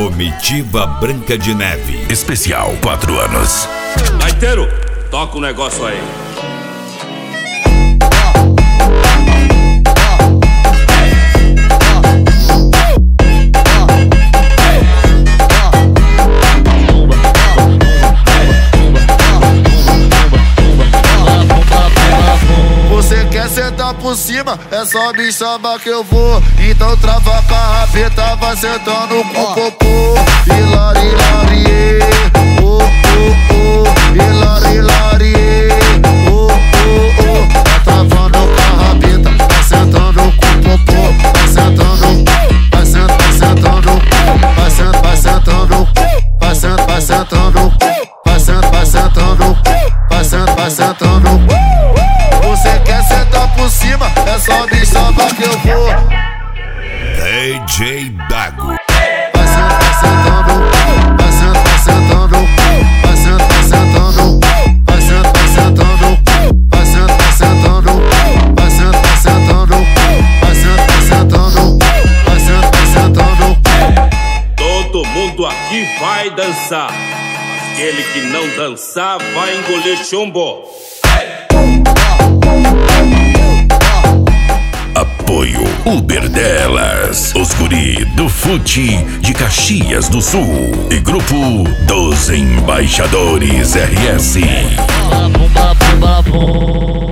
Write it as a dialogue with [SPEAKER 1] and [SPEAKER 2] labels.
[SPEAKER 1] Comitiva Branca de Neve.
[SPEAKER 2] Especial 4 anos.
[SPEAKER 3] Gaiteiro, toca um negócio aí.
[SPEAKER 4] Você quer sentar por cima, é só me chamar que eu vou. Então trava com a rabeta, vai sentando com o popô. Hilari, lari, oh, oh, oh. Hilari, lari, oh, oh, oh. Tá travando com a rabeta, vai sentando com o popô. Vai sentando, vai sentando, vai sentando, vai sentando, vai sentando, vai sentando, vai sentando, vai sentando, vai sentando, vai sentando, vai sentando. Você quer sentar por cima, é só me chamar que eu vou.
[SPEAKER 1] DJ Dago.
[SPEAKER 4] Vai sentando, vai sentando, vai sentando, vai sentando, vai sentando, vai sentando, vai sentando, vai sentando, vai sentando, vai sentando, vai sentando, vai sentando, vai sentando.
[SPEAKER 3] Todo mundo aqui vai dançar. Aquele que não dançar vai engolir chumbo.
[SPEAKER 2] Apoio Uber Delas, os guri do Fute de Caxias do Sul e Grupo dos Embaixadores RS.